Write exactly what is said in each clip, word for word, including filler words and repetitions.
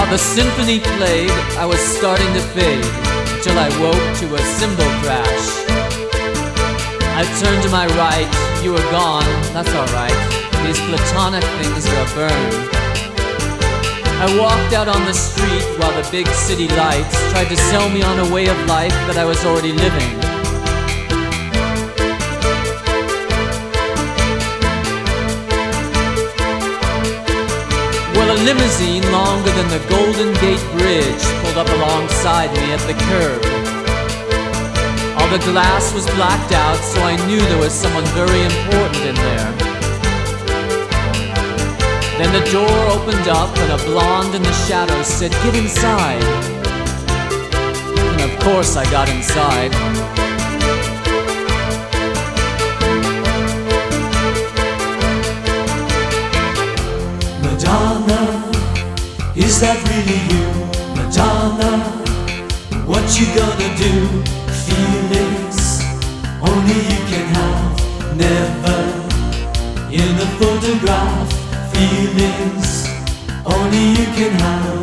While the symphony played, I was starting to fade, till I woke to a cymbal crash. I turned to my right, you were gone, that's alright. These platonic things are a burn. I walked out on the street while the big city lights tried to sell me on a way of life that I was already living. Well, a limousine longer than the Golden Gate Bridge pulled up alongside me at the curb. All the glass was blacked out, so I knew there was someone very important in there. Then the door opened up and a blonde in the shadows said, "Get inside." And of course I got inside. Madonna, is that really you? Madonna, what you gonna do? Feelings only you can have, never in a photograph. Feelings only you can have.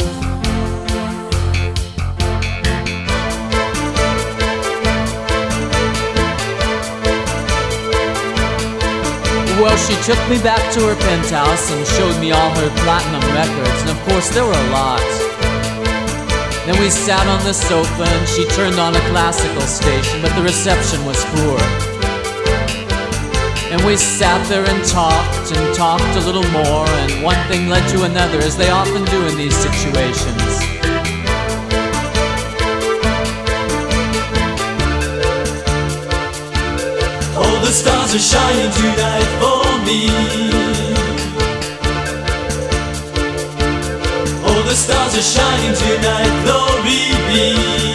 Well, she took me back to her penthouse and showed me all her platinum records, and of course there were a lot. Then we sat on the sofa and she turned on a classical station, but the reception was poor. And we sat there and talked and talked a little more, and one thing led to another, as they often do in these situations. All the stars are shining tonight for me. All the stars are shining tonight, glory be.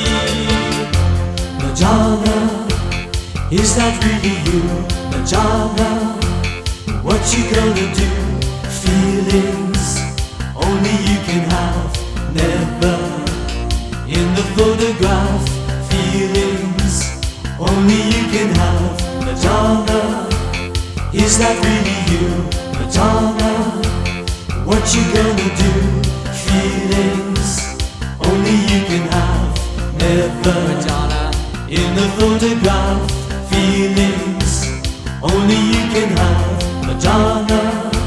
Madonna, is that really you? Madonna, what you gonna do? Feelings only you can have, never in the photograph. Feelings only you can have. Madonna, is that really you? Madonna, what you gonna do? Feelings only you can have, never Madonna, in the photograph. Feelings only you can have, Madonna.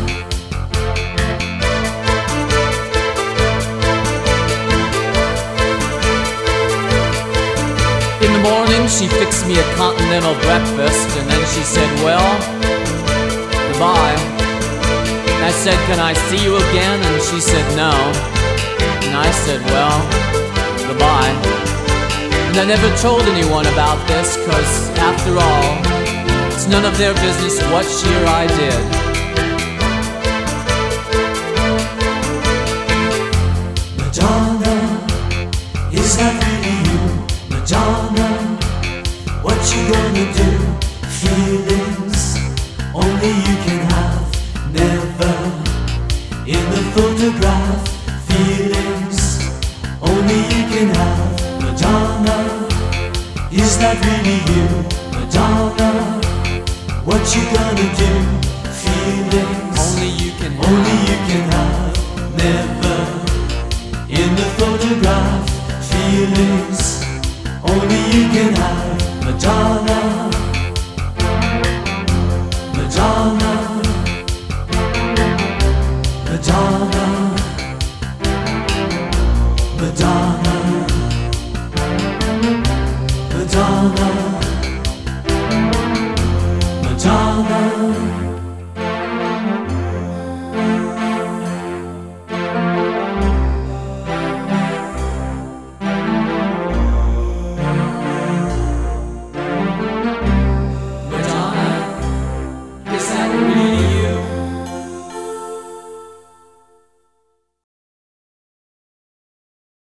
in the morning she fixed me a continental breakfast, and then she said, "Well, goodbye." And I said, "Can I see you again?" And she said, "No." And I said, "Well, goodbye." And I never told anyone about this, 'cause after all, it's none of their business what she or I did. Madonna, is that really you? Madonna, what you gonna do? Feelings only you can have, never in the photograph. Feelings only you can have, Madonna, is that really you? Madonna, what you gonna do? Feelings Only you can have. only you can have, never in the photograph. Feelings only you can have, Madonna, Madonna, Madonna, Madonna, Madonna.